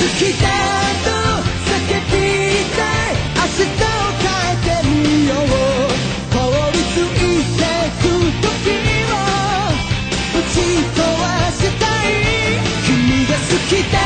きだと叫びたい明日を変えてみよう通り過ぎてく時をぶち壊したい君が好きだ